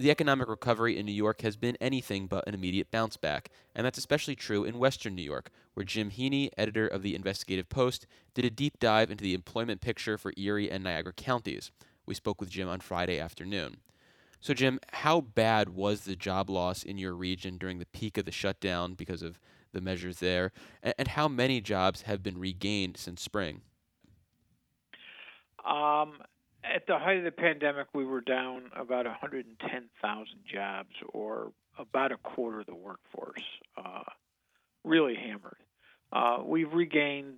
The economic recovery in New York has been anything but an immediate bounce back, and that's especially true in Western New York, where Jim Heaney, editor of the Investigative Post, did a deep dive into the employment picture for Erie and Niagara counties. We spoke with Jim on Friday afternoon. So, Jim, how bad was the job loss in your region during the peak of the shutdown because of the measures there? And how many jobs have been regained since spring? At the height of the pandemic, we were down about 110,000 jobs, or about a quarter of the workforce, really hammered. We've regained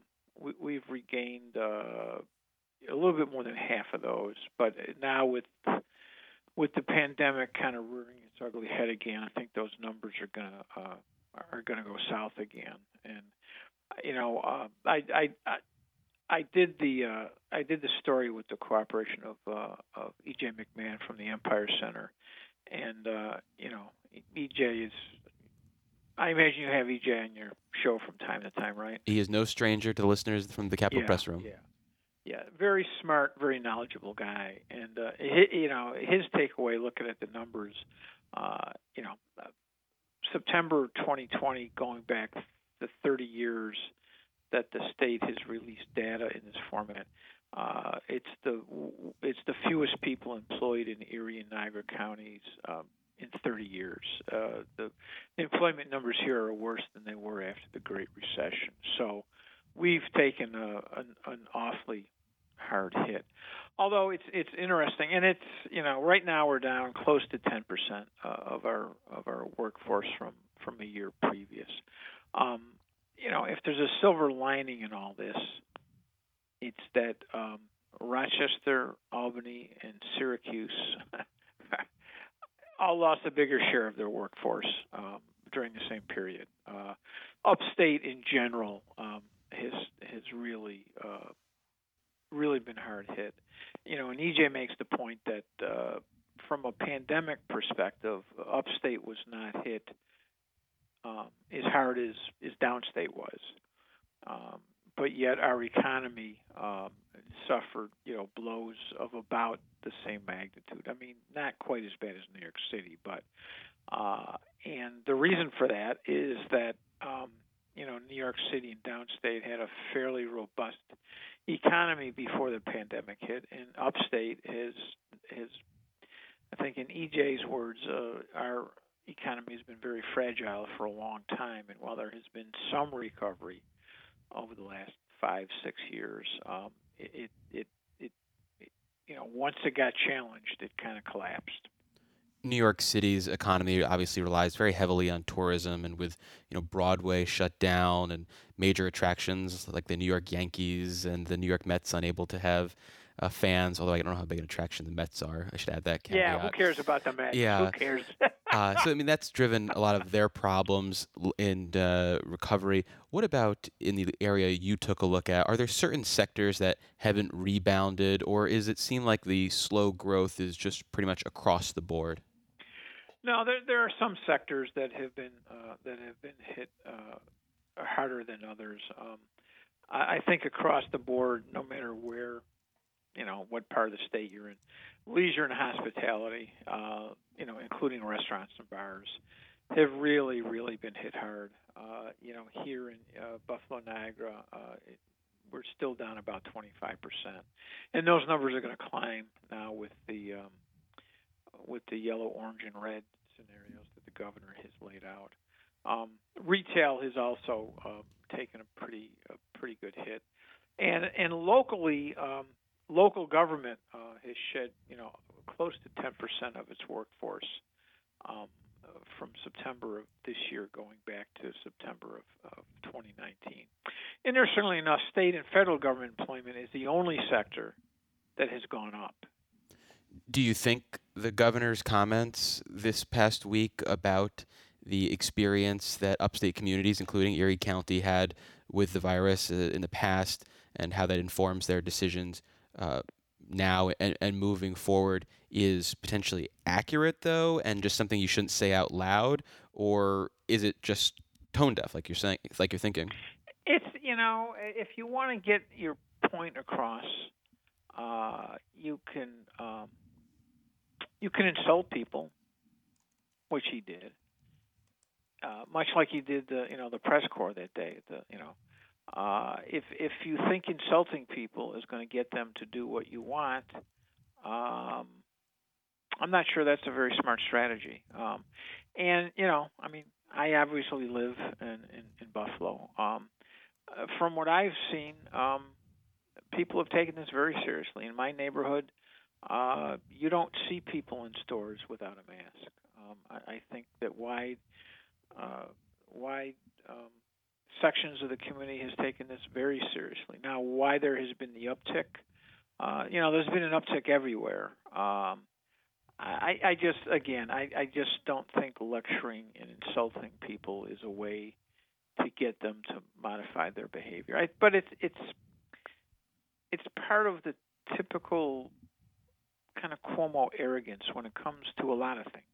a little bit more than half of those, but now with the pandemic kind of rearing its ugly head again, I think those numbers are gonna go south again. And I did the story with the cooperation of E.J. McMahon from the Empire Center, and E.J. is. I imagine you have E.J. on your show from time to time, right? He is no stranger to the listeners from the Capitol Press Room. Yeah, very smart, very knowledgeable guy, and his takeaway, looking at the numbers, September 2020, going back the 30 years that the state has released data in this format, it's the fewest people employed in Erie and Niagara counties in 30 years. The employment numbers here are worse than they were after the Great Recession. So we've taken an awfully hard hit. Although it's interesting, and it's right now we're down close to 10% of our workforce from a year previous. If there's a silver lining in all this, it's that Rochester, Albany, and Syracuse all lost a bigger share of their workforce during the same period. Upstate in general has really been hard hit. And EJ makes the point that from a pandemic perspective, upstate was not hit as hard as downstate was. But yet our economy suffered, blows of about the same magnitude. I mean, not quite as bad as New York City, but and the reason for that is that New York City and downstate had a fairly robust economy before the pandemic hit, and upstate has I think in EJ's words, our economy has been very fragile for a long time, and while there has been some recovery over the last 5-6 years, once it got challenged, it kind of collapsed. New York City's economy obviously relies very heavily on tourism, and with Broadway shut down and major attractions like the New York Yankees and the New York Mets unable to have fans, although I don't know how big an attraction the Mets are. I should add that caveat. Yeah, who cares about the Mets? Yeah. Who cares? So, that's driven a lot of their problems in recovery. What about in the area you took a look at? Are there certain sectors that haven't rebounded, or is it seem like the slow growth is just pretty much across the board? No, there are some sectors that have been hit harder than others. I think across the board, no matter where, what part of the state you're in, leisure and hospitality, including restaurants and bars, have really, really been hit hard. Here in Buffalo, Niagara, we're still down about 25%, and those numbers are going to climb now with the yellow, orange, and red scenarios that the governor has laid out. Retail has also taken a pretty good hit, and locally, local government has shed close to 10% of its workforce from September of this year going back to September of 2019. Interestingly enough, state and federal government employment is the only sector that has gone up. Do you think the governor's comments this past week about the experience that upstate communities, including Erie County, had with the virus in the past, and how that informs their decisions now and moving forward, is potentially accurate, though, and just something you shouldn't say out loud? Or is it just tone deaf, like you're saying, like you're thinking? It's, if you want to get your point across, you can You can insult people, which he did, much like he did the press corps that day. If you think insulting people is going to get them to do what you want, I'm not sure that's a very smart strategy. I obviously live in Buffalo. From what I've seen, people have taken this very seriously. In my neighborhood, you don't see people in stores without a mask. I think that wide sections of the community has taken this very seriously. Now, why there has been the uptick? There's been an uptick everywhere. I just don't think lecturing and insulting people is a way to get them to modify their behavior. But it's part of the typical kind of Cuomo arrogance when it comes to a lot of things.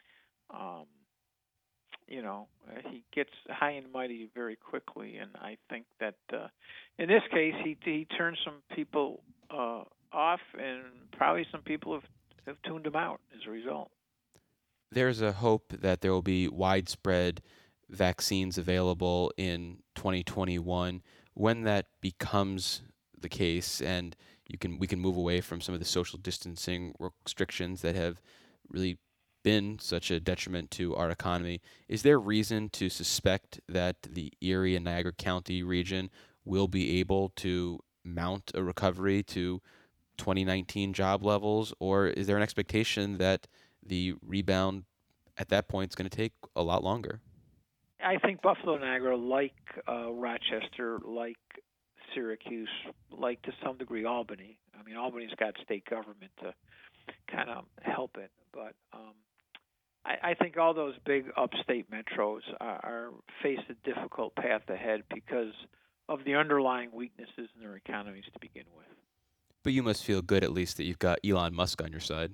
He gets high and mighty very quickly, and I think that in this case he turned some people off, and probably some people have tuned him out as a result. There's a hope that there will be widespread vaccines available in 2021. When that becomes the case, and we can move away from some of the social distancing restrictions that have really been such a detriment to our economy, is there reason to suspect that the Erie and Niagara County region will be able to mount a recovery to 2019 job levels, or is there an expectation that the rebound at that point is going to take a lot longer? I think Buffalo, Niagara, like Rochester, like Syracuse, like to some degree Albany. I mean, Albany's got state government to kind of help it, but I think all those big upstate metros are face a difficult path ahead because of the underlying weaknesses in their economies to begin with. But you must feel good at least that you've got Elon Musk on your side.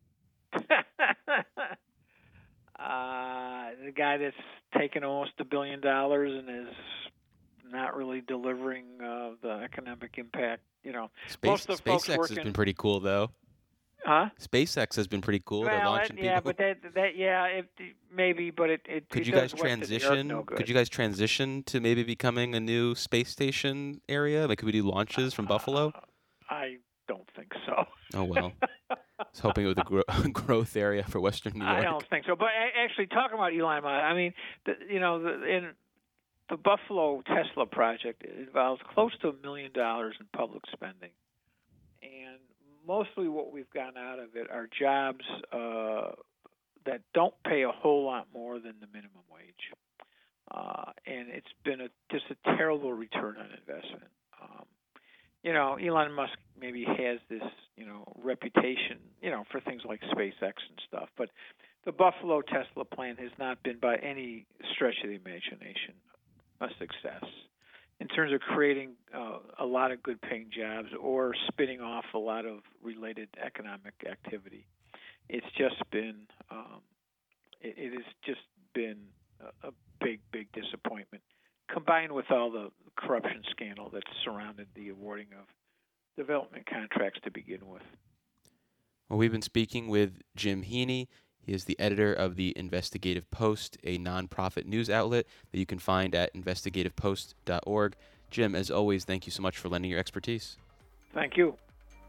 The guy that's taken almost $1 billion and is not really delivering the economic impact. Most of the folks SpaceX working, has been pretty cool, though. Huh? SpaceX has been pretty cool. They're launching people. But maybe, but it. Could you guys transition? Could you guys transition to maybe becoming a new space station area? Like, could we do launches from Buffalo? I don't think so. Oh well. I was hoping it was a growth area for Western New York. I don't think so. But actually, talking about Elon Musk, I mean, in the Buffalo Tesla project, it involves close to $1 million in public spending, and mostly what we've gotten out of it are jobs that don't pay a whole lot more than the minimum wage, and it's been just a terrible return on investment. Elon Musk maybe has this, reputation, for things like SpaceX and stuff, but the Buffalo Tesla plant has not been by any stretch of the imagination a success in terms of creating a lot of good-paying jobs or spinning off a lot of related economic activity. It's just been, it has just been a big, big disappointment, combined with all the corruption scandal that's surrounded the awarding of development contracts to begin with. Well, we've been speaking with Jim Heaney. He is the editor of the Investigative Post, a nonprofit news outlet that you can find at investigativepost.org. Jim, as always, thank you so much for lending your expertise. Thank you.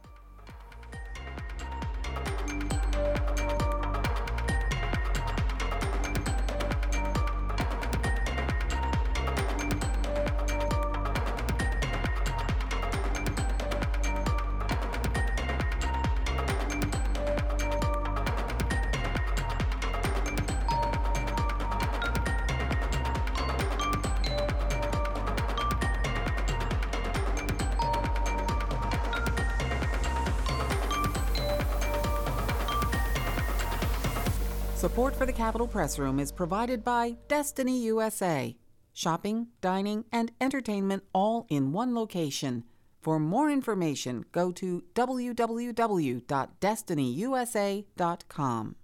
Support for the Capitol Press Room is provided by Destiny USA. Shopping, dining, and entertainment all in one location. For more information, go to www.destinyusa.com.